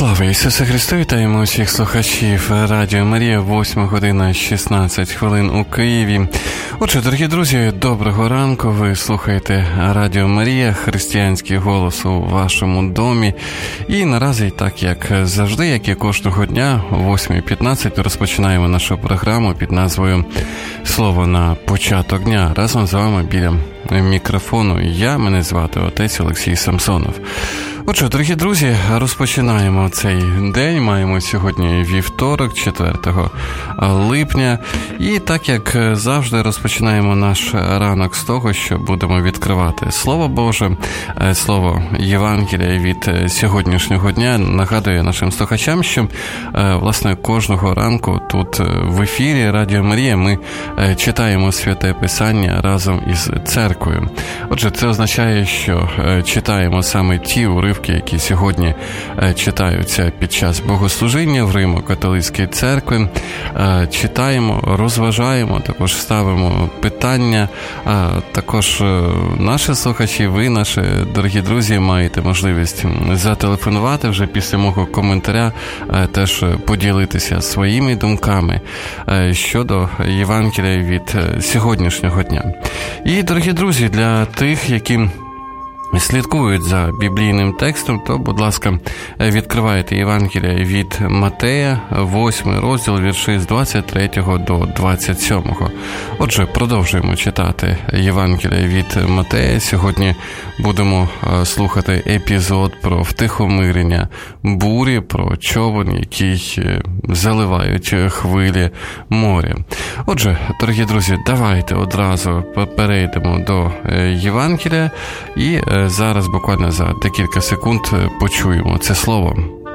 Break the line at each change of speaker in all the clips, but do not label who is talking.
Слава Ісусу Христу! Вітаємо усіх слухачів Радіо Марія, 8 година 16 хвилин у Києві. Отже, дорогі друзі, доброго ранку. Ви слухаєте Радіо Марія, християнський голос у вашому домі. І наразі, так як завжди, як і кожного дня, о 8:15 розпочинаємо нашу програму під назвою «Слово на початок дня». Разом з вами біля мікрофону мене звати отець Олексій Самсонов. Отже, дорогі друзі, розпочинаємо цей день. Маємо сьогодні вівторок, 4 липня. І так, як завжди, розпочинаємо наш ранок з того, що будемо відкривати Слово Боже, Слово Євангелія від сьогоднішнього дня. Нагадую нашим слухачам, що, власне, кожного ранку тут в ефірі Радіо Марія ми читаємо Святе Писання разом із церквою. Отже, це означає, що читаємо саме ті уривки, які сьогодні читаються під час богослужіння в Римо-католицькій церкві. Читаємо, розважаємо, також ставимо питання. Також наші слухачі, ви, наші дорогі друзі, маєте можливість зателефонувати вже після мого коментаря, теж поділитися своїми думками щодо Євангелія від сьогоднішнього дня. І, дорогі друзі, для тих, які слідкують за біблійним текстом, то, будь ласка, відкривайте Євангелія від Матея, 8 розділ, вірші з 23 до 27. Отже, продовжуємо читати Євангелія від Матея. Сьогодні будемо слухати епізод про втихомирення бурі, про човен, який заливають хвилі моря. Отже, дорогі друзі, давайте одразу перейдемо до Євангелія і зараз буквально за декілька секунд почуємо це слово.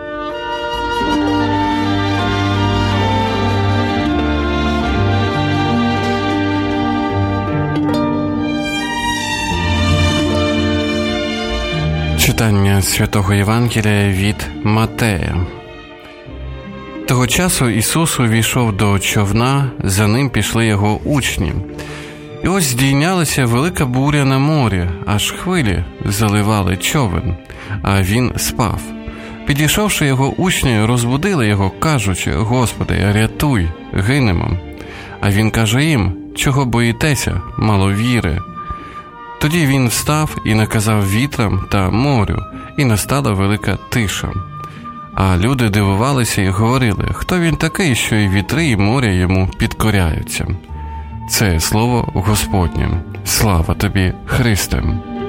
Читання Святого Євангелія від Матея. Того часу Ісус увійшов до човна, за ним пішли його учні. І ось здійнялася велика буря на морі, аж хвилі заливали човен, а він спав. Підійшовши його учні, розбудили його, кажучи: «Господи, рятуй, гинемо». А він каже їм: «Чого боїтеся, мало віри?» Тоді він встав і наказав вітрам та морю, і настала велика тиша. А люди дивувалися і говорили: «Хто він такий, що і вітри, і моря йому підкоряються?» Це слово Господнє. Слава тобі, Христе!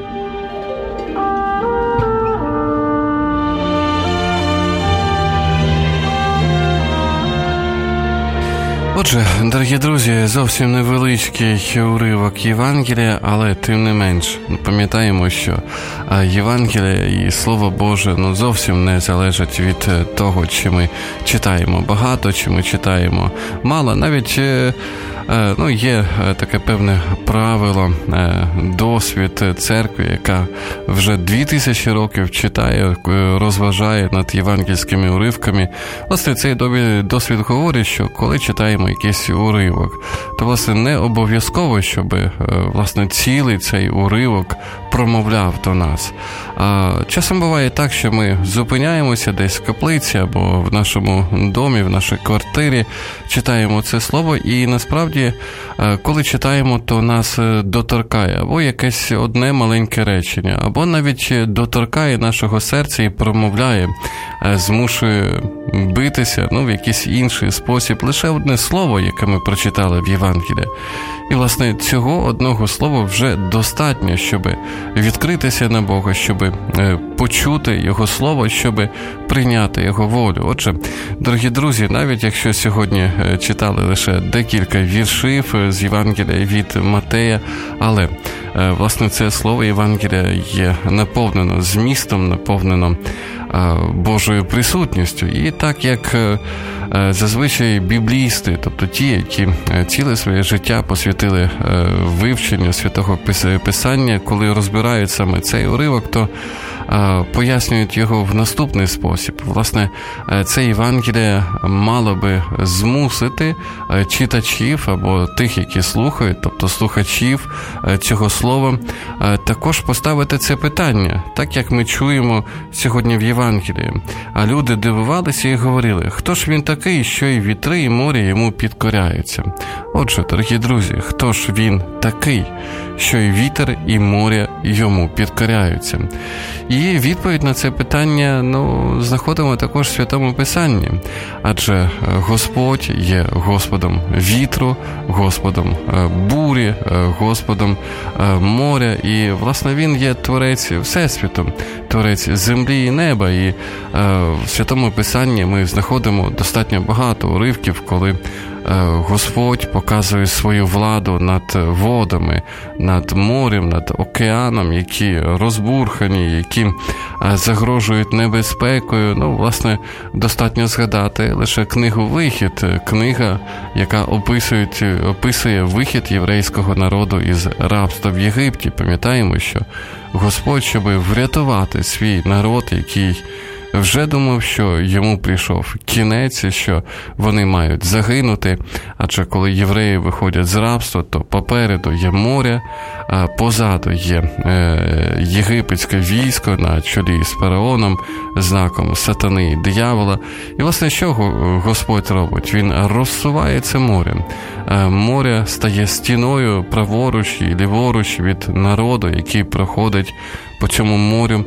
Отже, дорогі друзі, зовсім невеличкий уривок Євангелія, але тим не менш пам'ятаємо, що Євангелія і Слово Боже зовсім не залежать від того, чи ми читаємо багато, чи ми читаємо мало. Навіть є таке певне правило, досвід церкви, яка вже 2000 років читає, розважає над євангельськими уривками. Власне, цей досвід говорить, що коли читаємо якийсь уривок, то, власне, не обов'язково, щоб, власне, цілий цей уривок промовляв до нас. Часом буває так, що ми зупиняємося десь в каплиці або в нашому домі, в нашій квартирі, читаємо це слово, і насправді, коли читаємо, то нас доторкає або якесь одне маленьке речення, або навіть доторкає нашого серця і промовляє, змушує битися, в якийсь інший спосіб, лише одне слово, яке ми прочитали в Євангелії. І, власне, цього одного слова вже достатньо, щоб відкритися на Бога, щоб почути Його Слово, щоб прийняти Його волю. Отже, дорогі друзі, навіть якщо сьогодні читали лише декілька віршів з Євангелія від Матея, але, власне, це слово Євангелія є наповнено змістом, наповнено Божою присутністю. І так, як зазвичай біблісти, тобто ті, які ціле своє життя посвятили вивченню Святого Писання, коли розбирають саме цей уривок, то пояснюють його в наступний спосіб. Власне, це Євангеліє мало би змусити читачів або тих, які слухають, тобто слухачів цього слова, також поставити це питання, так як ми чуємо сьогодні в Євангелії. А люди дивувалися і говорили, хто ж він такий, що і вітри, і море йому підкоряються? Отже, дорогі друзі, хто ж він такий, що і вітер, і море йому підкоряються? І відповідь на це питання, знаходимо також в Святому Писанні. Адже Господь є Господом вітру, Господом бурі, Господом моря, і, власне, Він є Творець Всесвіту, Творець землі і неба. І в Святому Писанні ми знаходимо достатньо багато уривків, коли Господь показує свою владу над водами, над морем, над океаном, які розбурхані, які загрожують небезпекою. Власне, достатньо згадати лише книгу «Вихід», книга, яка описує вихід єврейського народу із рабства в Єгипті. Пам'ятаємо, що Господь, щоб врятувати свій народ, який вже думав, що йому прийшов кінець, що вони мають загинути, адже коли євреї виходять з рабства, то попереду є море, а позаду є єгипетське військо на чолі з фараоном, знаком сатани і диявола. І, власне, що Господь робить? Він розсуває це море. Море стає стіною праворуч і ліворуч від народу, який проходить по цьому морю,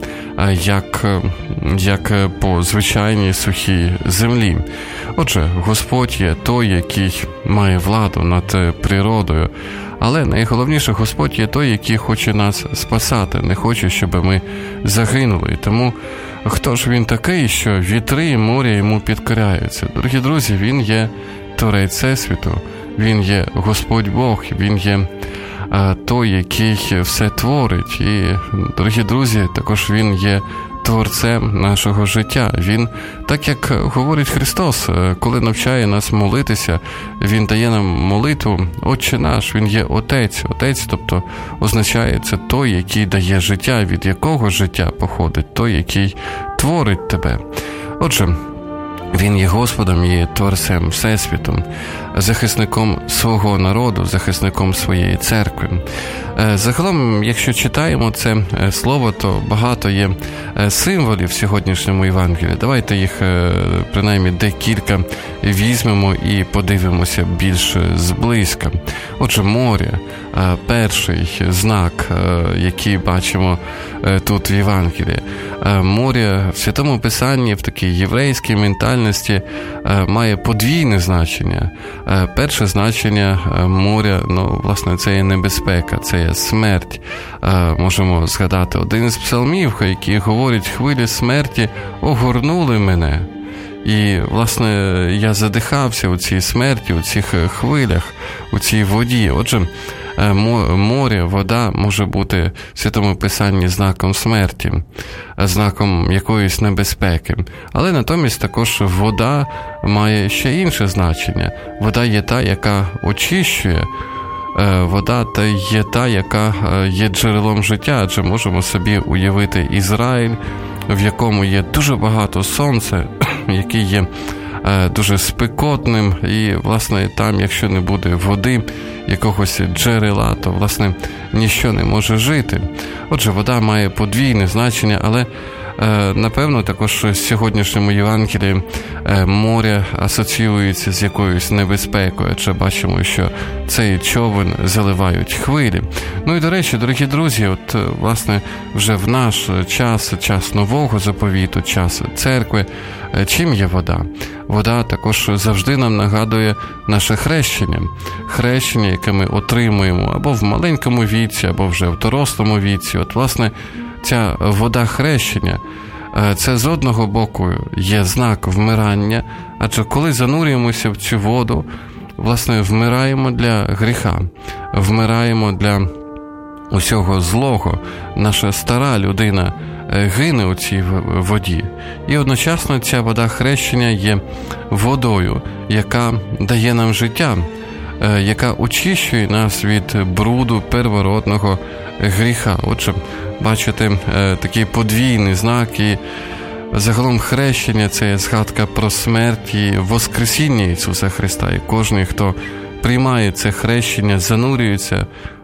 як по звичайній сухій землі. Отже, Господь є той, який має владу над природою. Але найголовніше, Господь є той, який хоче нас спасати, не хоче, щоб ми загинули. Тому хто ж він такий, що вітри і море йому підкоряються? Дорогі друзі, він є Творець Всесвіту, він є Господь Бог, він є той, який все творить. І, дорогі друзі, також він є Творцем нашого життя. Він, так як говорить Христос, коли навчає нас молитися, Він дає нам молитву «Отче наш», Він є Отець. Отець, тобто, означає це той, який дає життя, від якого життя походить, той, який творить тебе. Отже, Він є Господом і Творцем Всесвіту, захисником свого народу, захисником своєї церкви. Загалом, якщо читаємо це слово, то багато є символів в сьогоднішньому Євангелії. Давайте їх, принаймні, декілька візьмемо і подивимося більш зблизька. Отже, море – перший знак, який бачимо тут в Євангелії. Море в Святому Писанні, в такій єврейській ментальності, має подвійне значення. Перше значення моря, власне, це є небезпека, це є смерть. Можемо згадати один із псалмів, який говорить: «Хвилі смерті огорнули мене». І, власне, я задихався у цій смерті, у цих хвилях, у цій воді. Отже, море, вода може бути в Святому Писанні знаком смерті, знаком якоїсь небезпеки. Але натомість також вода має ще інше значення. Вода є та, яка очищує. Вода є та, яка є джерелом життя, адже можемо собі уявити Ізраїль, в якому є дуже багато сонця, який є дуже спекотним, і, власне, там, якщо не буде води, якогось джерела, то, власне, ніщо не може жити. Отже, вода має подвійне значення, але, напевно, також в сьогоднішньому Євангелії море асоціюється з якоюсь небезпекою, адже бачимо, що цей човен заливають хвилі. І, до речі, дорогі друзі, власне, вже в наш час Нового Заповіту, час церкви, чим є вода? Вода також завжди нам нагадує наше хрещення. Хрещення, яке ми отримуємо або в маленькому віці, або вже в дорослому віці. Власне, ця вода хрещення, це з одного боку є знак вмирання, адже коли занурюємося в цю воду, власне, вмираємо для гріха, вмираємо для усього злого. Наша стара людина гине у цій воді. І одночасно ця вода хрещення є водою, яка дає нам життя, яка очищує нас від бруду первородного гріха. Отже, бачите, такий подвійний знак, і загалом хрещення – це згадка про смерть і воскресіння Ісуса Христа. І кожен, хто приймає це хрещення, занурюється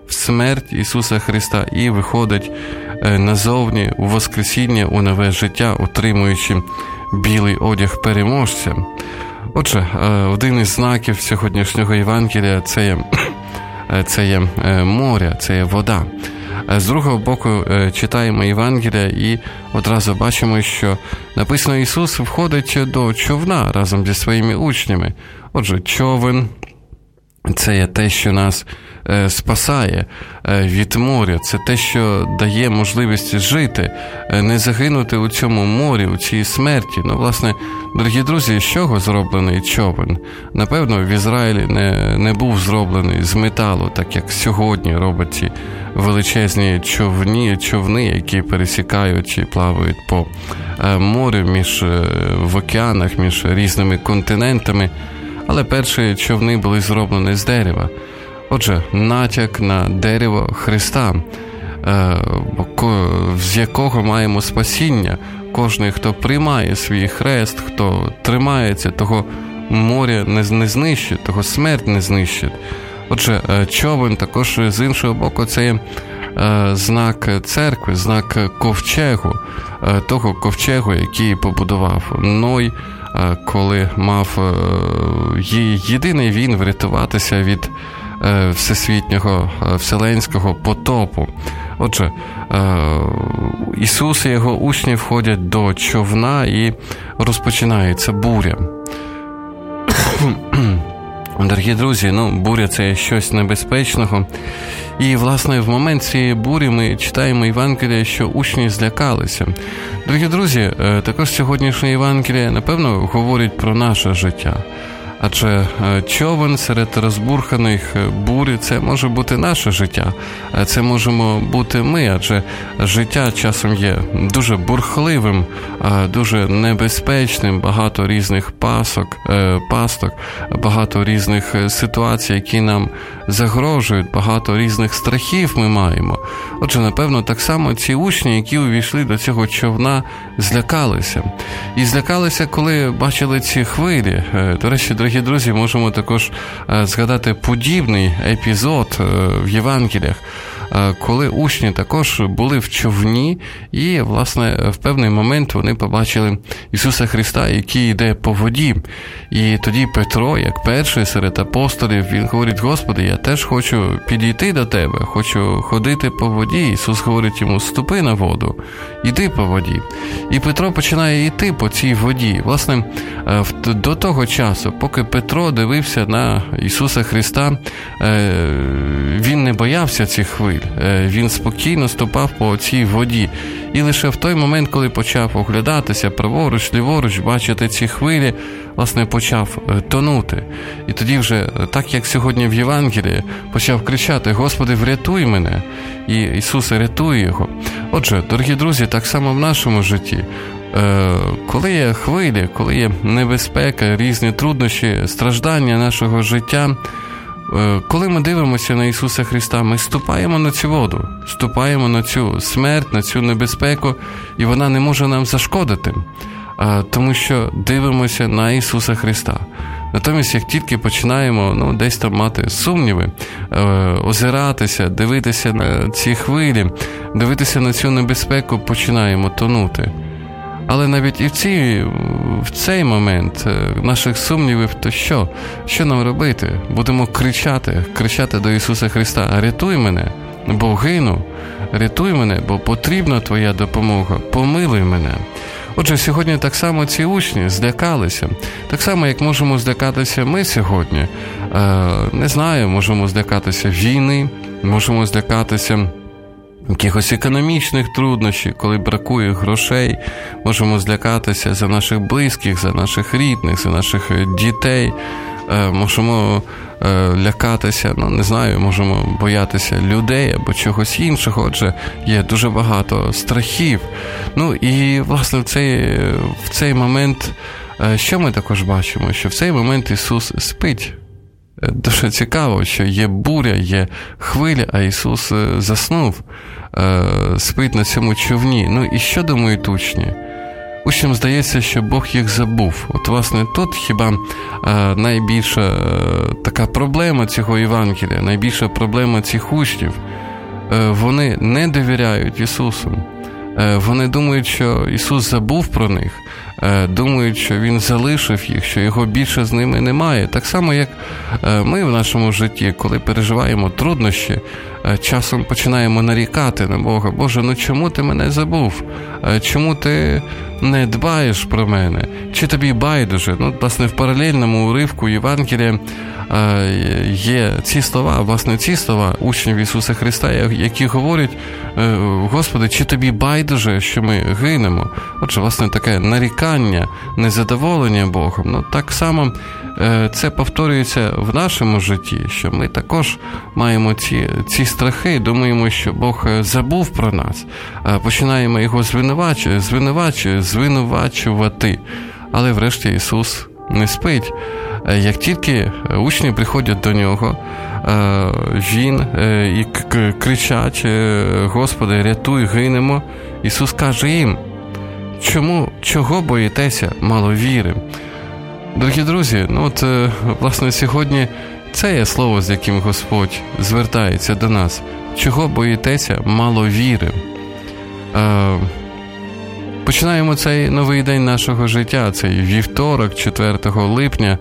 в смерть Ісуса Христа і виходить назовні у воскресіння, у нове життя, отримуючи білий одяг переможця. Отже, один із знаків сьогоднішнього Євангелія це є море, це є вода. З другого боку, читаємо Євангелія і одразу бачимо, що написано, Ісус входить до човна разом зі своїми учнями. Отже, човен – це є те, що нас спасає від моря. Це те, що дає можливість жити, не загинути у цьому морі, у цій смерті. Ну, власне, дорогі друзі, з чого зроблений човен? Напевно, в Ізраїлі не був зроблений з металу, так як сьогодні роблять ці величезні човни, які пересікають і плавають по морю, в океанах, між різними континентами. Але перші човни були зроблені з дерева. Отже, натяк на дерево Христа, з якого маємо спасіння. Кожен, хто приймає свій хрест, хто тримається, того моря не знищить, того смерть не знищить. Отже, човен також з іншого боку це є знак церкви, знак ковчегу, того ковчегу, який побудував Ной, коли мав єдиний він врятуватися від всесвітнього, вселенського потопу. Отже, Ісус і його учні входять до човна і розпочинається буря. Дорогі друзі, буря – це щось небезпечного. І, власне, в момент цієї бурі ми читаємо Євангелія, що учні злякалися. Дорогі друзі, також сьогоднішнє Євангеліє, напевно, говорить про наше життя. Адже човен серед розбурханих бурі – це може бути наше життя, це можемо бути ми, адже життя часом є дуже бурхливим, дуже небезпечним, багато різних пасток, багато різних ситуацій, які нам загрожують, багато різних страхів ми маємо. Отже, напевно, так само ці учні, які увійшли до цього човна, злякалися. І злякалися, коли бачили ці хвилі. До речі, дорогі друзі, можемо також згадати подібний епізод в Євангеліях, коли учні також були в човні і, власне, в певний момент вони побачили Ісуса Христа, який йде по воді. І тоді Петро, як перший серед апостолів, він говорить: Господи, я теж хочу підійти до Тебе, хочу ходити по воді. Ісус говорить йому: ступи на воду, іди по воді. І Петро починає йти по цій воді. Власне, до того часу, поки Петро дивився на Ісуса Христа, він не боявся цих хвиль. Він спокійно ступав по цій воді. І лише в той момент, коли почав оглядатися праворуч, ліворуч, бачити ці хвилі, власне, почав тонути. І тоді вже, так як сьогодні в Євангелії, почав кричати: Господи, врятуй мене! І Ісус рятує його. Отже, дорогі друзі, так само в нашому житті. Коли є хвилі, коли є небезпека, різні труднощі, страждання нашого життя, коли ми дивимося на Ісуса Христа, ми ступаємо на цю воду, ступаємо на цю смерть, на цю небезпеку, і вона не може нам зашкодити, тому що дивимося на Ісуса Христа. Натомість, як тільки починаємо десь там мати сумніви, озиратися, дивитися на ці хвилі, дивитися на цю небезпеку, починаємо тонути. Але навіть і в цей момент наших сумнівів, то що? Що нам робити? Будемо кричати до Ісуса Христа: рятуй мене, бо гину, рятуй мене, бо потрібна Твоя допомога, помилуй мене. Отже, сьогодні так само ці учні злякалися. Так само, як можемо злякатися ми сьогодні. Не знаю, можемо злякатися війни, можемо злякатися якихось економічних труднощів, коли бракує грошей, можемо злякатися за наших близьких, за наших рідних, за наших дітей, можемо лякатися, не знаю, можемо боятися людей або чогось іншого, отже, є дуже багато страхів. І, власне, в цей момент, що ми також бачимо? Що в цей момент Ісус спить. Дуже цікаво, що є буря, є хвиля, а Ісус заснув, спить на цьому човні. І що думають учні? учням здається, що Бог їх забув. От, власне, тут хіба найбільша така проблема цього Євангелія, найбільша проблема цих учнів. Вони не довіряють Ісусу. Вони думають, що Ісус забув про них, думають, що Він залишив їх, що Його більше з ними немає. Так само, як ми в нашому житті, коли переживаємо труднощі, часом починаємо нарікати на Бога. Боже, ну чому ти мене забув? Чому ти не дбаєш про мене? Чи тобі байдуже? Ну, власне, в паралельному уривку Євангелія є ці слова учнів Ісуса Христа, які говорять: Господи, чи тобі байдуже, що ми гинемо? Отже, власне, таке нарікання, незадоволення Богом. Ну, так само це повторюється в нашому житті, що ми також маємо ці страхи, думаємо, що Бог забув про нас, починаємо Його звинувачувати. Але врешті Ісус не спить. Як тільки учні приходять до Нього, Він і кричать: Господи, рятуй, гинемо. Ісус каже їм: чого боїтеся, маловіри? Дорогі друзі, власне, сьогодні це є слово, з яким Господь звертається до нас. Чого боїтеся, маловіри? Починаємо цей новий день нашого життя, цей вівторок, 4 липня.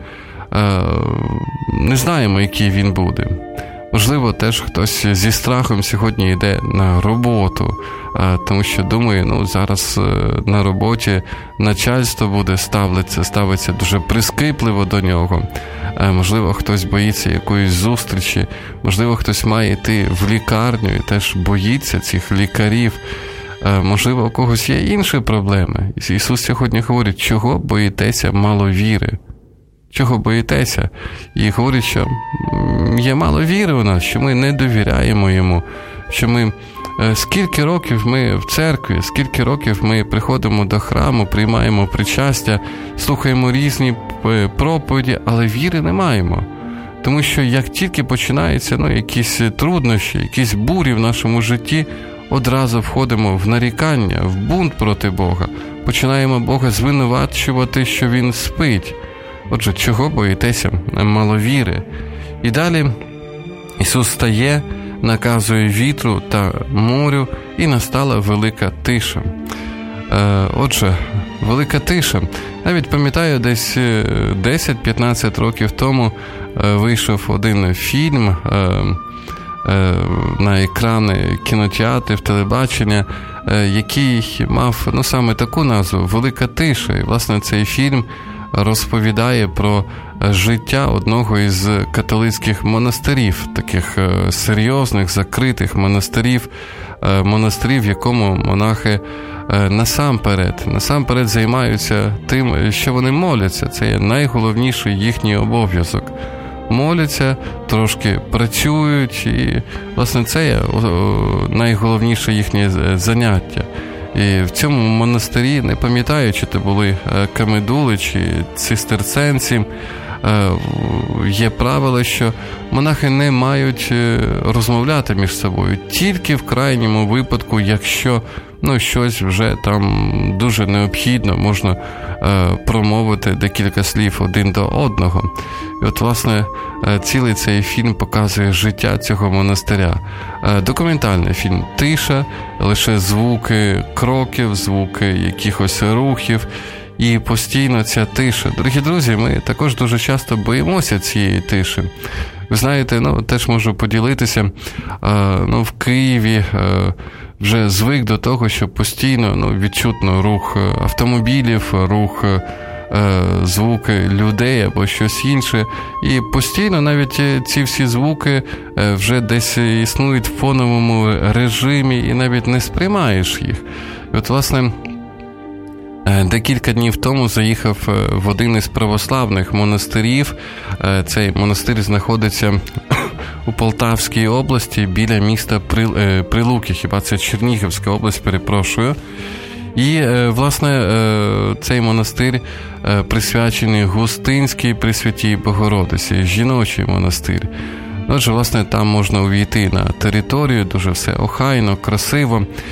Не знаємо, який він буде. Можливо, теж хтось зі страхом сьогодні йде на роботу, тому що думає, зараз на роботі начальство буде ставиться дуже прискіпливо до нього. Можливо, хтось боїться якоїсь зустрічі, можливо, хтось має йти в лікарню і теж боїться цих лікарів. Можливо, у когось є інші проблеми. Ісус сьогодні говорить: чого боїтеся, маловіри? Чого боїтеся? І говорить, що є мало віри у нас, що ми не довіряємо Йому, що ми скільки років ми в церкві, скільки років ми приходимо до храму, приймаємо причастя, слухаємо різні проповіді, але віри не маємо. Тому що як тільки починаються якісь труднощі, якісь бурі в нашому житті, одразу входимо в нарікання, в бунт проти Бога, починаємо Бога звинувачувати, що Він спить. Отже, чого боїтеся, маловіри? І далі Ісус стає, наказує вітру та морю, і настала велика тиша. Отже, велика тиша. Навіть пам'ятаю, десь 10-15 років тому вийшов один фільм на екрани кінотеатрів, телебачення, який мав саме таку назву «Велика тиша». І, власне, цей фільм розповідає про життя одного із католицьких монастирів, таких серйозних, закритих монастирів, в якому монахи насамперед займаються тим, що вони моляться. Це є найголовніший їхній обов'язок. Моляться, трошки працюють, і, власне, це є найголовніше їхнє заняття. І в цьому монастирі, не пам'ятаю, чи це були камедули, чи цистерценці, є правило, що монахи не мають розмовляти між собою. Тільки в крайньому випадку, якщо щось вже там дуже необхідно, можна промовити декілька слів один до одного. І от, власне, цілий цей фільм показує життя цього монастиря. Документальний фільм. Тиша, лише звуки кроків, звуки якихось рухів, і постійно ця тиша. Дорогі друзі, ми також дуже часто боїмося цієї тиші. Ви знаєте, теж можу поділитися, в Києві вже звик до того, що постійно відчутно рух автомобілів, рух, звуки людей або щось інше. І постійно навіть ці всі звуки вже десь існують в фоновому режимі і навіть не сприймаєш їх. І от, власне, декілька днів тому заїхав в один із православних монастирів. Цей монастир знаходиться у Полтавській області, біля міста Прилуки, хіба це Чернігівська область, перепрошую. І, власне, цей монастир присвячений Густинській Пресвятій Богородиці, жіночий монастир. Отже, власне, там можна увійти на територію, дуже все охайно, красиво.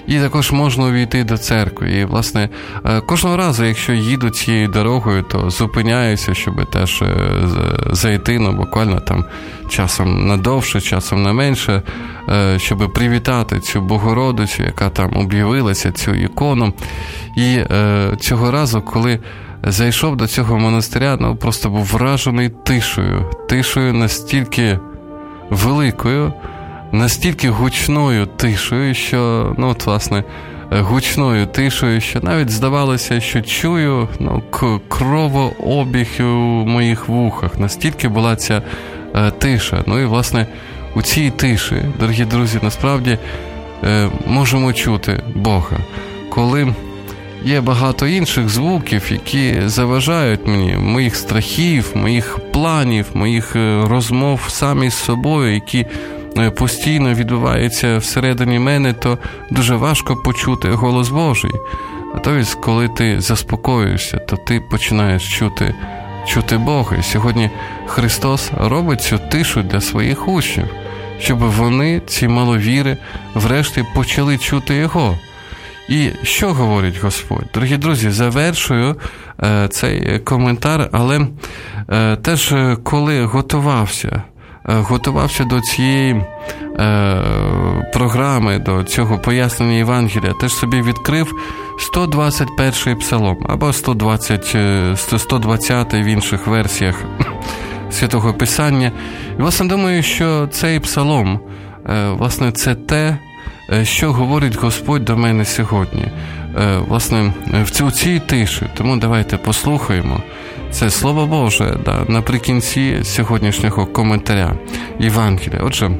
І також можна увійти до церкви. І, власне, кожного разу, якщо їду цією дорогою, то зупиняюся, щоб теж зайти, буквально там часом на довше, часом на менше, щоб привітати цю Богородицю, яка там об'явилася, цю ікону. І цього разу, коли зайшов до цього монастиря, просто був вражений тишею настільки великою, настільки гучною тишею, що, власне, гучною тишею, що навіть здавалося, що чую кровообіг у моїх вухах. Настільки була ця тиша. І, власне, у цій тиші, дорогі друзі, насправді можемо чути Бога. Коли є багато інших звуків, які заважають мені, моїх страхів, моїх планів, моїх розмов самі з собою, які постійно відбуваються всередині мене, то дуже важко почути голос Божий. Натомість, коли ти заспокоюєшся, то ти починаєш чути Бога. І сьогодні Христос робить цю тишу для своїх учнів, щоб вони, ці маловіри, врешті почали чути Його. І що говорить Господь? Дорогі друзі, завершую цей коментар, але теж коли готувався до цієї програми, до цього пояснення Євангелія, теж собі відкрив 121-й псалом, або 120 в інших версіях Святого Писання. І, власне, думаю, що цей псалом, власне, це те, що говорить Господь до мене сьогодні. Власне, в цій тиші. Тому давайте послухаємо. Це Слово Боже наприкінці сьогоднішнього коментаря Євангелія. Отже,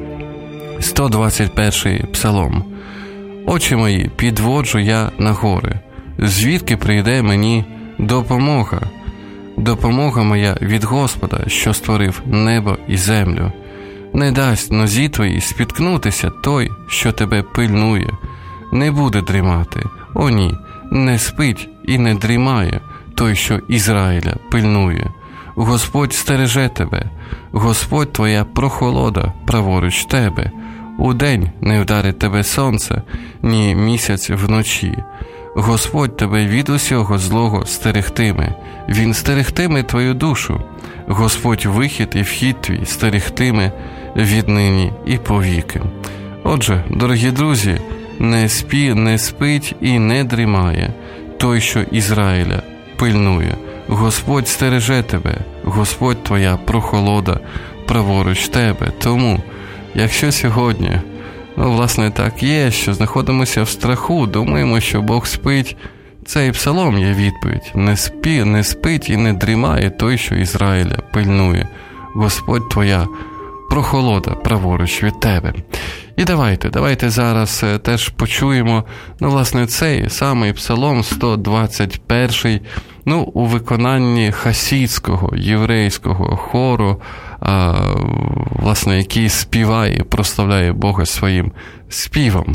121-й псалом. «Очі мої підводжу я на гори. Звідки прийде мені допомога? Допомога моя від Господа, що створив небо і землю. Не дасть нозі твоїй спіткнутися той, що тебе пильнує. Не буде дрімати, о ні, не спить і не дрімає той, що Ізраїля пильнує. Господь стереже тебе, Господь твоя прохолода праворуч тебе. Удень не вдарить тебе сонце, ні місяць вночі. Господь тебе від усього злого стерегтиме, Він стерегтиме твою душу. Господь вихід і вхід твій стерегтиме віднині і повіки». Отже, дорогі друзі, не спить і не дрімає той, що Ізраїля пильнує. Господь стереже тебе, Господь твоя прохолода праворуч тебе. Тому, якщо сьогодні, власне, так є, що знаходимося в страху, думаємо, що Бог спить, цей псалом є відповідь. Не спить і не дрімає той, що Ізраїля пильнує. Господь твоя прохолода праворуч від тебе. І давайте зараз теж почуємо, власне, цей самий псалом 121, у виконанні хасидського, єврейського хору, власне, який співає і прославляє Бога своїм співом.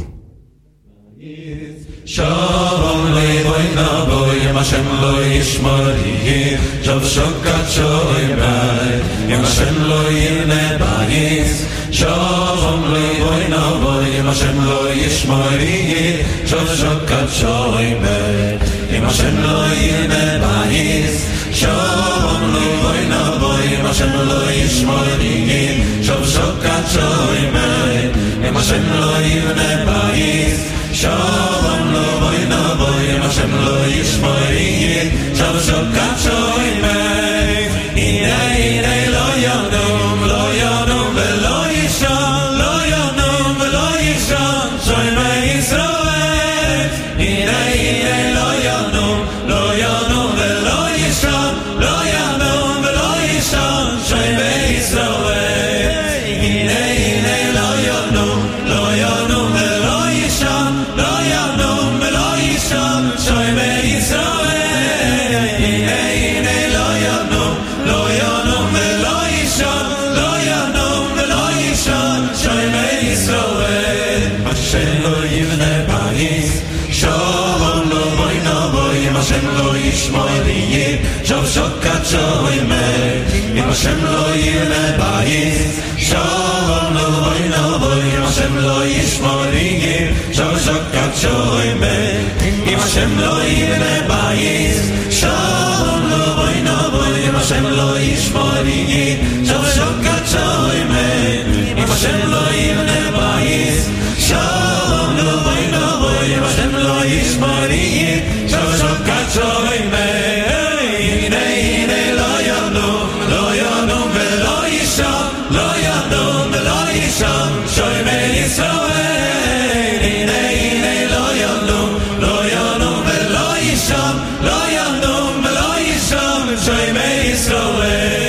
Shalom levoy naboy, Hashem lo yishmori, Jav shokat shoy bay, Hashem lo yine bayis. Shalom levoy naboy, Hashem lo yishmori, Jav shokat shoy bay, Hashem lo yine bayis. Shalom levoy naboy, Hashem lo yishmori, Jav shokat shoy bay, Hashem lo yine bayis. Shalom lo boy no boy, Hashem lo yishmori, Shav shokat shoy mei. Inei lo yonum velo yishon, lo yonum velo yishon, shoy mei Yisroel. Inei lo yonum velo yishon, lo yonum velo yishon, shoy mei Yisroel. Inei lo yonum velo yishon, lo yonum velo yishon, shoy mei Yisroel. yishmoriye shav shokat shoyme im Hashem lo yirne bayis shalom lo voy no voy im Hashem lo yishmoriye shav shokat shoyme im Hashem lo yirne bayis shalom lo voy no voy im Hashem lo yishmoriye shav shokat shoyme im Hashem lo yirne bayis shalom lo voy no voy im Hashem lo yishmoriye shav shokat shoyme ine lo yanu velo yisham lo yanu velo yisham shoyme Yisrael ine lo yanu velo yisham lo yanu velo yisham shoyme Yisrael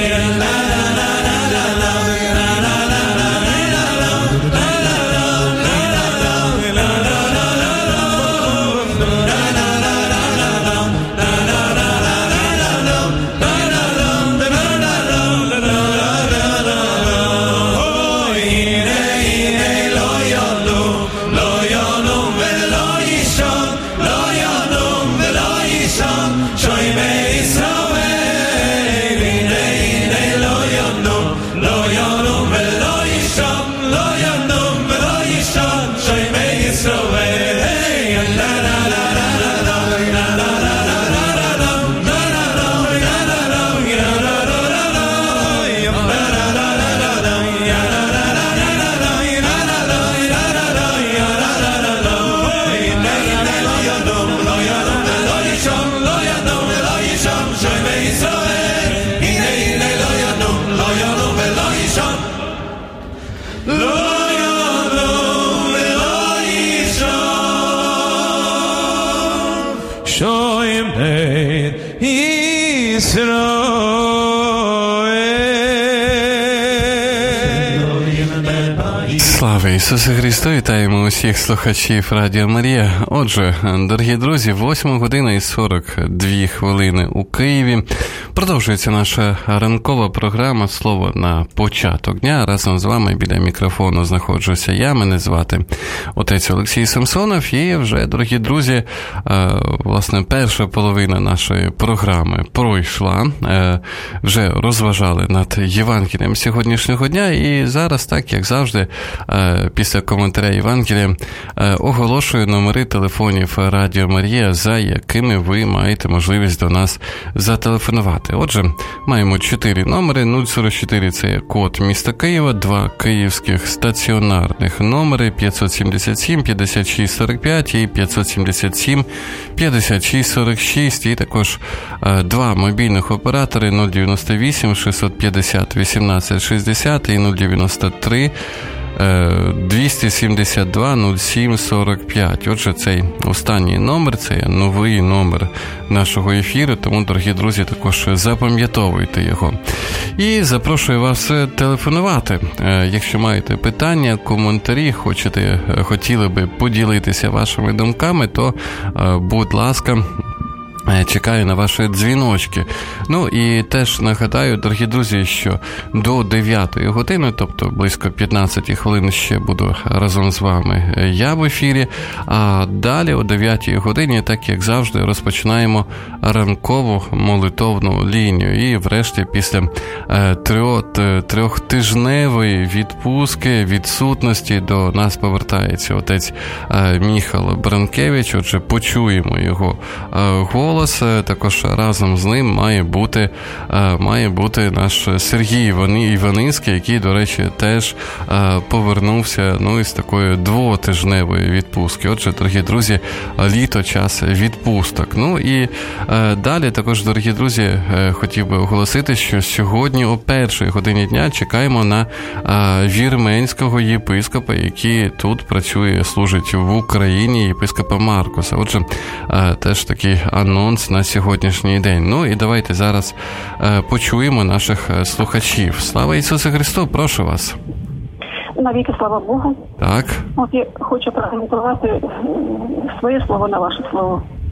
Слава Ісусу Христу! Вітаємо усіх слухачів Радіо Марія. Отже, дорогі друзі, 8 година і 42 хвилини у Києві. Продовжується наша ранкова програма «Слово на початок дня». Разом з вами біля мікрофону знаходжуся я. Мене звати отець Олексій Самсонов. І вже, дорогі друзі, власне, перша половина нашої програми пройшла. Вже розважали над Євангелієм сьогоднішнього дня. І зараз, так як завжди, після коментаря Євангелія оголошую номери телефонів Радіо Марія, за якими ви маєте можливість до нас зателефонувати. Отже, маємо 4 номери. 044 – це код міста Києва, 2 київських стаціонарних номери 577 56 45 і 577 56 46, і також 2 мобільних оператори 098 650 18 60 і 093 272 07 45. Отже, цей останній номер, це новий номер нашого ефіру, тому, дорогі друзі, також запам'ятовуйте його. І запрошую вас телефонувати. Якщо маєте питання, коментарі, хотіли би поділитися вашими думками, то, будь ласка, чекаю на ваші дзвіночки. Ну і теж нагадаю, дорогі друзі, що до 9 години, тобто близько 15 хвилин ще буду разом з вами я в ефірі, а далі о 9 годині, так як завжди, розпочинаємо ранкову молитовну лінію. І врешті після трьохтижневої відпустки, відсутності до нас повертається отець Міхал Бранкевич. Отже, почуємо його голос. Також разом з ним має бути наш Сергій Іванинський, який, до речі, теж повернувся із такої 2-тижневої відпустки. Отже, дорогі друзі, літо – час відпусток. Ну і далі також, дорогі друзі, хотів би оголосити, що сьогодні о 1 годині дня чекаємо на вірменського єпископа, який тут працює, служить в Україні, єпископа Маркуса. Отже, теж такий анонс на сьогоднішній день. Ну і давайте зараз почуємо наших слухачів. Слава Ісусу Христу, прошу вас.
Навіки слава Богу.
Так.
От я хочу прокоментувати своє слово на ваше слово.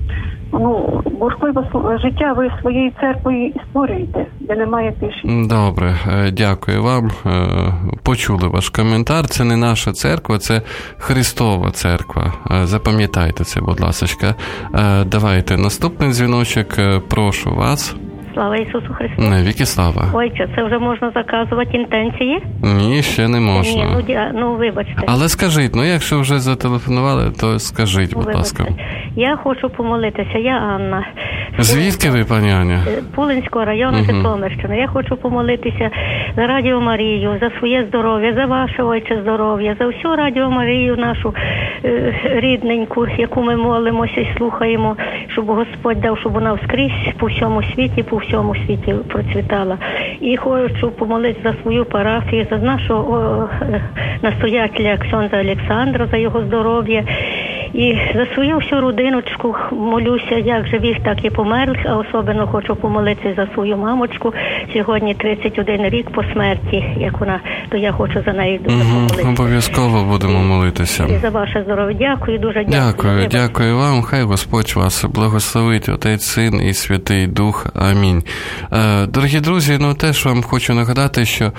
бурхливе життя ви своєю церквою і створюєте, де немає тиші.
Добре, дякую вам. Почули ваш коментар. Це не наша церква, це Христова церква. Запам'ятайте це, будь ласка. Давайте наступний дзвіночок. Прошу вас.
Слава Ісусу Христу.
Навіки слава.
Ой, це вже можна заказувати інтенції?
Ні, ще не можна.
Ні, вибачте.
Але скажіть, якщо вже зателефонували, то скажіть, будь ласка.
Я хочу помолитися, я Анна.
Звідки ви, пані Аня?
Пулинського району, Житомирщини. Я хочу помолитися за Радіо Марію, за своє здоров'я, за ваше, Отче, здоров'я, за всю Радіо Марію нашу рідненьку, яку ми молимося і слухаємо, щоб Господь дав, щоб вона вскрізь по всьому світі процвітала. І хочу помолитися за свою парафію, за нашого настоятеля ксьондза Олександра, за його здоров'я. І за свою всю родиночку молюся, як живих, так і померлих, а особливо хочу помолитися за свою мамочку. Сьогодні 31 рік по смерті, як вона, то я хочу за неї дуже помолитися.
Обов'язково будемо молитися.
І за ваше здоров'я. Дякую, дуже дякую.
Дякую вам. Хай Господь вас благословить, Отець, Син і Святий Дух. Амінь. Дорогі друзі, теж вам хочу нагадати, що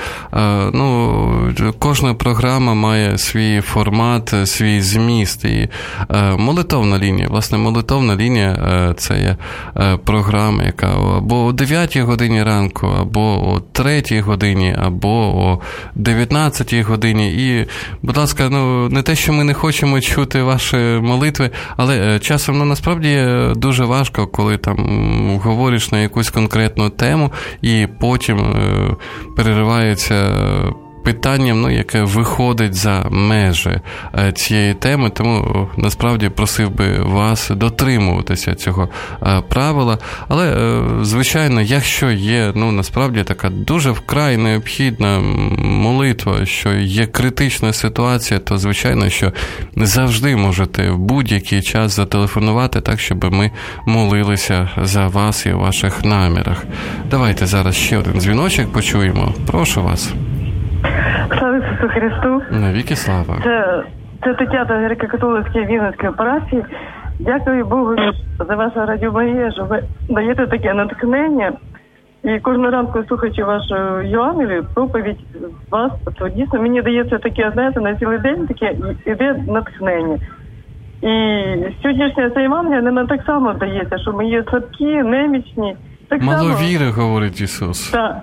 кожна програма має свій формат, свій зміст. І молитовна лінія – це є програма, яка або о 9 годині ранку, або о 3 годині, або о 19 годині. І, будь ласка, не те, що ми не хочемо чути ваші молитви, але часом, насправді, дуже важко, коли там говориш на якусь конкретну тему, і потім переривається питанням, яке виходить за межі цієї теми, тому насправді просив би вас дотримуватися цього правила. Але, звичайно, якщо є, насправді така дуже вкрай необхідна молитва, що є критична ситуація, то, звичайно, що завжди можете в будь-який час зателефонувати так, щоб ми молилися за вас і ваших намірах. Давайте зараз ще один дзвіночок почуємо. Прошу вас.
Слава Ісусу Христу.
Навіки слава.
Це Тетяна греко-католицької Вінницької парафії. Дякую Богу за вашу Радіо Марія, що ви даєте таке натхнення. І кожного ранку, слухаючи вашу Євангелію, проповідь вас, то дійсно мені дається таке, на цілий день таке іде натхнення. І сьогоднішня ця Євангелія нам так само дається, що ми є слабкі, немічні.
Мало віри, говорить Ісус.
Так.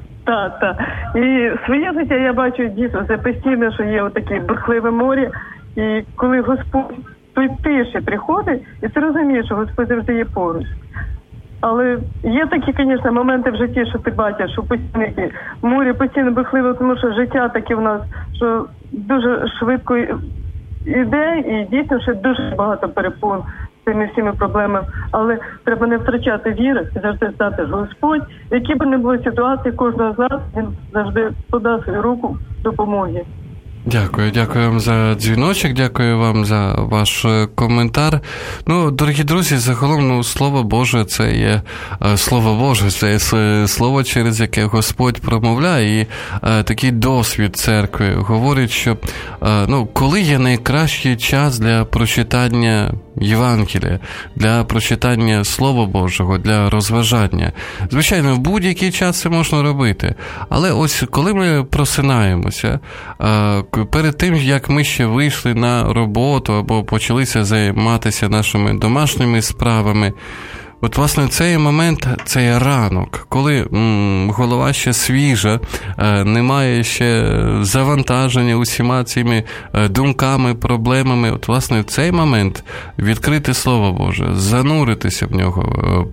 І своє життя я бачу дійсно, це постійно, що є отаке бурхливе море, і коли Господь той тиші приходить, і ти розумієш, що Господь завжди є поруч. Але є такі, звісно, моменти в житті, що ти бачиш, що постійно море постійно бурхливе, тому що життя таке в нас, що дуже швидко йде, і дійсно ще дуже багато перепон з цими всіми проблемами. Але треба не втрачати віри і завжди знати, що Господь, які б не були ситуації, кожного з нас, Він завжди подасть свою руку допомоги.
Дякую вам за дзвіночок, дякую вам за ваш коментар. Дорогі друзі, загалом, Слово Боже, це є Слово Боже, це є слово, через яке Господь промовляє, і такий досвід церкви говорить, що коли є найкращий час для прочитання Євангелія, для прочитання Слова Божого, для розважання. Звичайно, в будь-який час це можна робити. Але ось коли ми просинаємося, перед тим, як ми ще вийшли на роботу або почалися займатися нашими домашніми справами, от, власне, цей момент, цей ранок, коли голова ще свіжа, немає ще завантаження усіма цими думками, проблемами. От, власне, цей момент відкрити Слово Боже, зануритися в нього,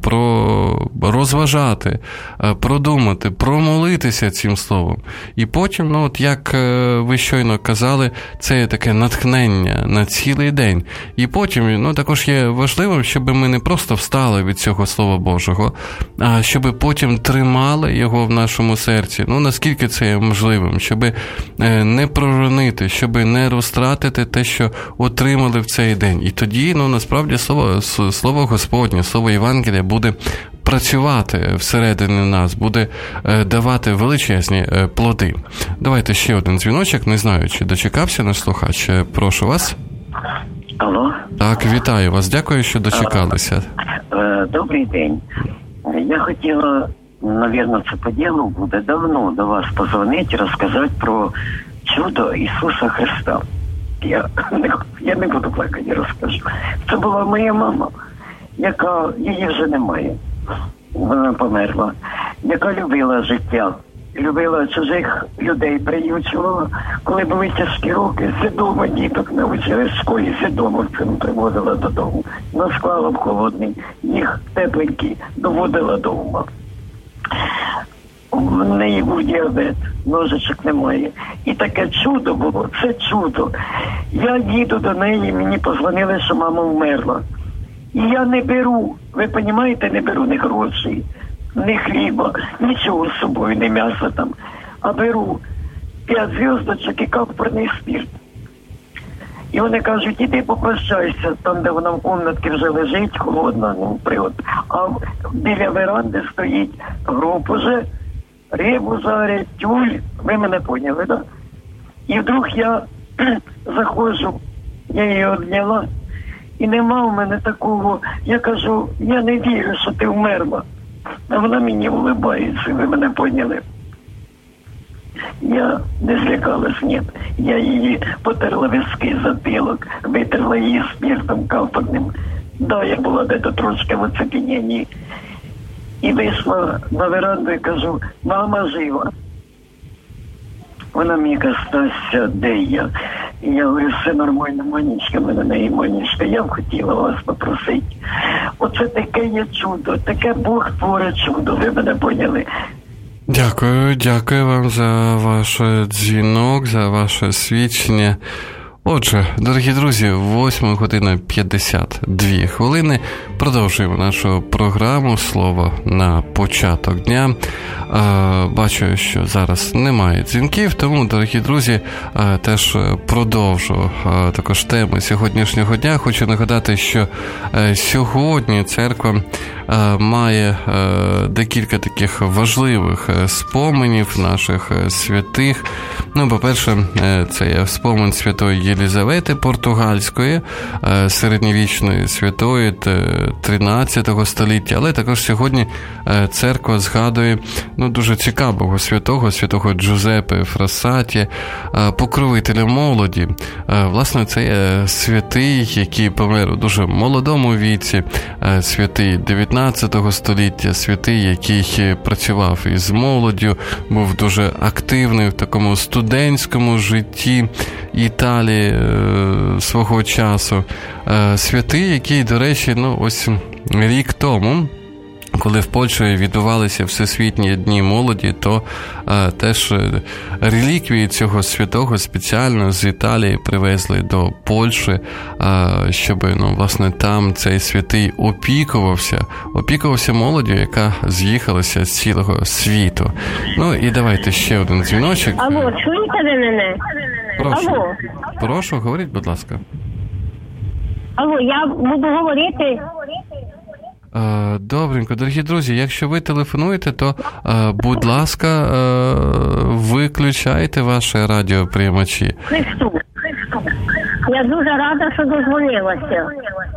розважати, продумати, промолитися цим словом. І потім, от як ви щойно казали, це є таке натхнення на цілий день. І потім, також є важливим, щоб ми не просто встали від цього Слова Божого, а щоб потім тримали його в нашому серці, наскільки це є можливим, щоб не проронити, щоб не розтратити те, що отримали в цей день. І тоді, насправді, Слово Господнє, Слово Євангелія буде працювати всередині нас, буде давати величезні плоди. Давайте ще один дзвіночок, не знаю, чи дочекався наш слухач. Прошу вас.
Алло?
Так, вітаю вас. Дякую, що дочекалися.
Добрий день. Я хотіла, мабуть, це по ділу буде давно до вас позвонити і розказати про чудо Ісуса Христа. Я не буду плакати, розкажу. Це була моя мама, яка, її вже немає. Вона померла. Яка любила життя, любила чужих людей, приючувала. Коли були тяжкі роки, свідомо діток навчили в школі, свідомо цим приводила додому. Насклала в холодний, їх тепленькі доводила до ума. В неї був діабет, ножичок немає. І таке чудо було, це чудо. Я їду до неї, мені позвонили, що мама вмерла. І я не беру, ви розумієте, не беру ні грошей, ні хліба, нічого з собою, ні м'яса там. А беру 5 зв'язочок і камфорний спирт. І вони кажуть, іди попрощайся, там, де вона в кімнаті вже лежить, холодна, а біля веранди стоїть гроб уже, рибу жарять, тюль, ви мене поняли, так? І вдруг я заходжу, я її обняла, і нема в мене такого, я кажу, я не вірю, що ти вмерла. А вона мені улибається, ви мене поняли. Я не злякалась, ні. Я її потерла виски, затилок, витерла її спиртом камфорним. Да, я була десь трошки в оцепенінні. І вийшла на веранду і кажу, мама жива. Вона мені каже, Стася, де я? І я говорю, все нормально, Монечка, мене не Монечка, я б хотіла вас попросити. Оце таке є чудо, таке Бог творить чудо, ви мене поняли?
Дякую вам за ваш дзвінок, за ваше свідчення. Отже, дорогі друзі, 8:52. Продовжуємо нашу програму «Слово на початок дня». Бачу, що зараз немає дзвінків, тому, дорогі друзі, теж продовжу також теми сьогоднішнього дня. Хочу нагадати, що сьогодні церква має декілька таких важливих споменів наших святих. Ну, по-перше, це є спомин святої Єлізавети Португальської, середньовічної святої 13 століття, але також сьогодні церква згадує дуже цікавого святого Джузеппе Фрассаті, покровителя молоді. Власне, це є святий, який помер у дуже молодому віці, святий 19 століття, святий, який працював із молоддю, був дуже активний в такому студентському житті Італії свого часу. Святий, який, до речі, ось рік тому, коли в Польщі відбувалися Всесвітні дні молоді, то теж реліквії цього святого спеціально з Італії привезли до Польщі, щоб, власне, там цей святий опікувався молоддю, яка з'їхалася з цілого світу. Ну і давайте ще один дзвіночок.
Алло, чуєте ви мене?
Прошу, говоріть, будь ласка.
Алло, я буду говорити.
Добренько, дорогі друзі, якщо ви телефонуєте, то, будь ласка, виключайте ваші радіоприймачі.
Христу. Я дуже рада, що дозвонилася.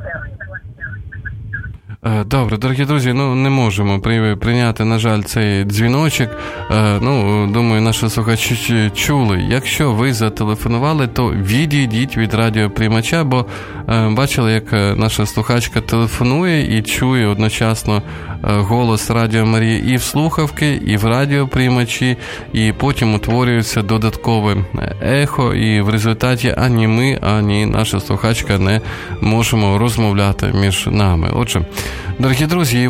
Добре, дорогі друзі, не можемо прийняти, на жаль, цей дзвіночок. Думаю, наші слухачі чули. Якщо ви зателефонували, то відійдіть від радіоприймача, бо бачили, як наша слухачка телефонує і чує одночасно голос Радіо Марії і в слухавки, і в радіоприймачі, і потім утворюється додаткове ехо, і в результаті ані ми, ані наша слухачка не можемо розмовляти між нами. Отже, дорогі друзі,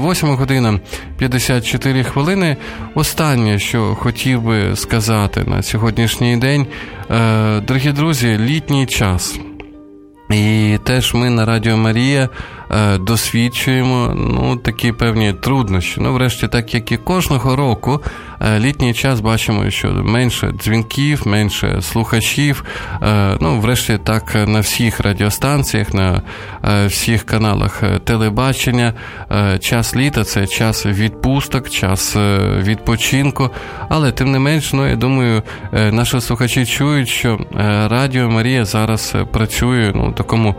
8:54. Останнє, що хотів би сказати на сьогоднішній день, дорогі друзі, літній час. І теж ми на Радіо Марія досвідчуємо такі певні труднощі. Врешті, так як і кожного року, літній час бачимо, що менше дзвінків, менше слухачів. Врешті, так на всіх радіостанціях, на всіх каналах телебачення. Час літа – це час відпусток, час відпочинку. Але, тим не менш, я думаю, наші слухачі чують, що Радіо Марія зараз працює в такому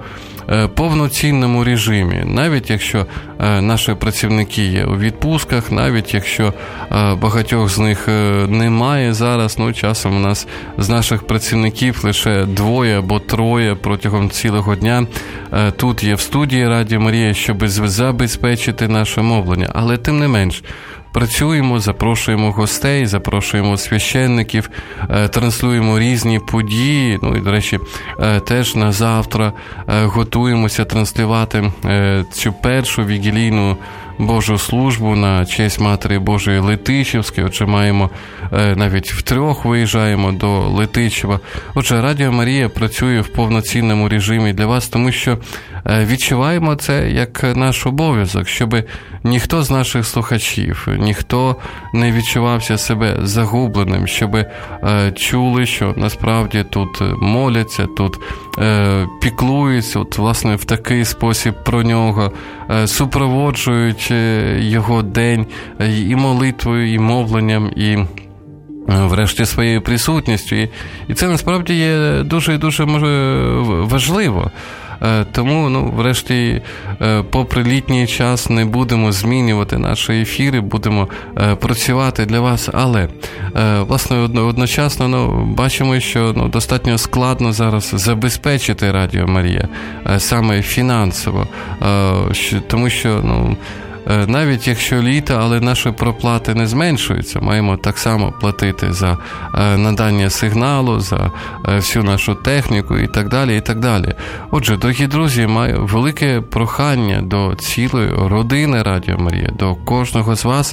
повноцінному режимі. Навіть якщо наші працівники є у відпустках, навіть якщо багатьох з них немає зараз, часом у нас з наших працівників лише 2 або 3 протягом цілого дня тут є в студії Радіо Марія, щоб забезпечити наше мовлення. Але тим не менш, працюємо, запрошуємо гостей, запрошуємо священників, транслюємо різні події. І, до речі, теж на завтра готуємося транслювати цю першу вігілійну Божу службу на честь Матері Божої Летичівської. Отже, маємо навіть втрьох виїжджаємо до Летичева. Отже, Радіо Марія працює в повноцінному режимі для вас, тому що відчуваємо це як наш обов'язок, щоб ніхто з наших слухачів, ніхто не відчувався себе загубленим, щоб чули, що насправді тут моляться, тут піклуються, власне, в такий спосіб про нього, супроводжують його день і молитвою, і мовленням, і врешті своєю присутністю. І це насправді є дуже і дуже важливо. Тому, врешті, попри літній час не будемо змінювати наші ефіри, будемо працювати для вас, але, власне, одночасно бачимо, що достатньо складно зараз забезпечити Радіо Марія, саме фінансово, тому що, навіть якщо літо, але наші проплати не зменшуються, маємо так само платити за надання сигналу, за всю нашу техніку і так далі, і так далі. Отже, дорогі друзі, маю велике прохання до цілої родини Радіо Марія, до кожного з вас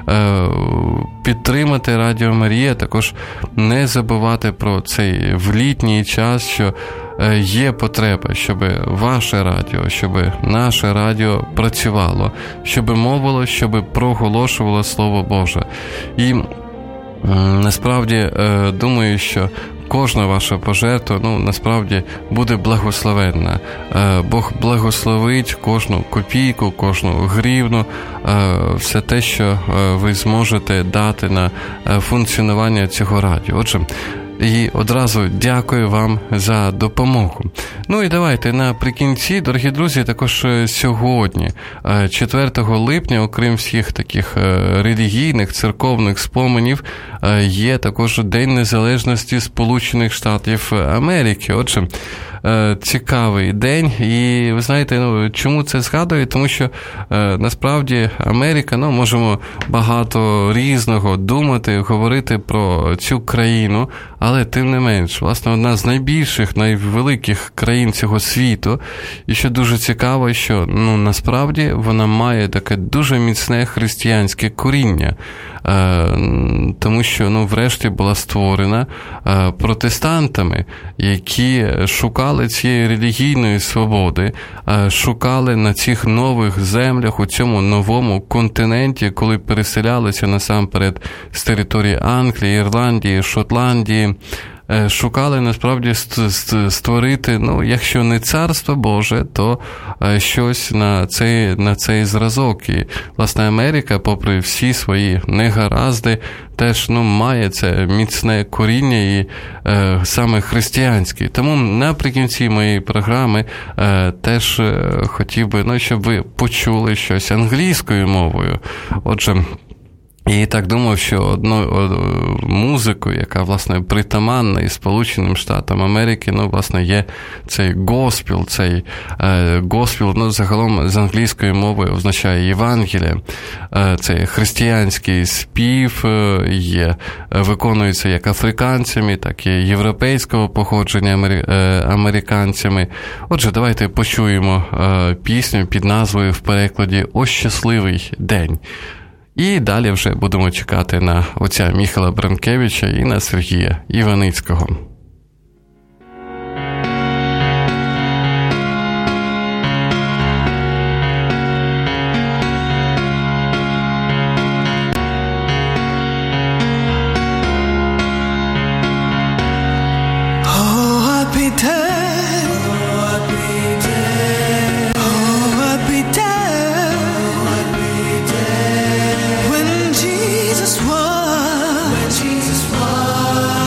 підтримати Радіо Марія, також не забувати про цей в літній час, що є потреба, щоб ваше радіо, щоб наше радіо працювало, щоб мовило, щоб проголошувало Слово Боже. І насправді думаю, що кожна ваша пожертва, насправді, буде благословенна. Бог благословить кожну копійку, кожну гривну, все те, що ви зможете дати на функціонування цього радіо. Отже, і одразу дякую вам за допомогу. І давайте наприкінці, дорогі друзі, також сьогодні, 4 липня, окрім всіх таких релігійних, церковних споменів, є також День Незалежності Сполучених Штатів Америки. Отже, цікавий день. І ви знаєте, чому це згадую? Тому що насправді Америка, можемо багато різного думати, говорити про цю країну, але тим не менш, власне, одна з найбільших, найвеликих країн цього світу. І що дуже цікаво, що насправді вона має таке дуже міцне християнське коріння. Тому що, врешті, була створена протестантами, які шукали цієї релігійної свободи, шукали на цих нових землях, у цьому новому континенті, коли переселялися насамперед з території Англії, Ірландії, Шотландії, шукали насправді створити, якщо не царство Боже, то щось на цей зразок. І, власне, Америка, попри всі свої негаразди, теж має це міцне коріння і саме християнське. Тому наприкінці моєї програми теж хотів би, щоб ви почули щось англійською мовою. Отже, і так думав, що одною музикою, яка, власне, притаманна і Сполученим Штатам Америки, власне, є цей госпіл. Цей госпіл, загалом з англійської мови означає Євангеліє. Це християнський спів, виконується як африканцями, так і європейського походження американцями. Отже, давайте почуємо пісню під назвою в перекладі «О щасливий день». І далі вже будемо чекати на отця Міхала Бранкевича і на Сергія Іваницького.
Was